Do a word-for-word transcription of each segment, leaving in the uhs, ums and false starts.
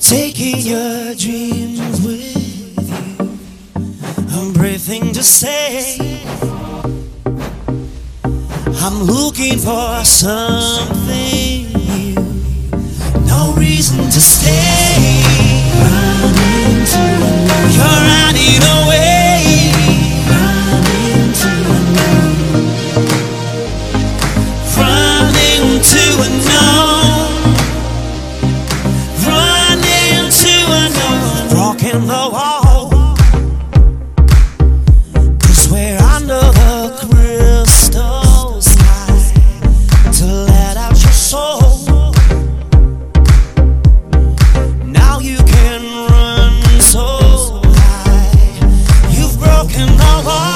Taking your dreams with you, a brave thing to say. I'm looking for something new, no reason to stay. Running to a new, you're running away. Running to a new, running to unknown, running to unknown. Broken the wall, 'cause we're under the crystal sky to let out your soul. Now you can run so high. You've broken the wall.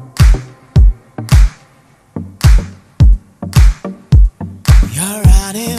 You're running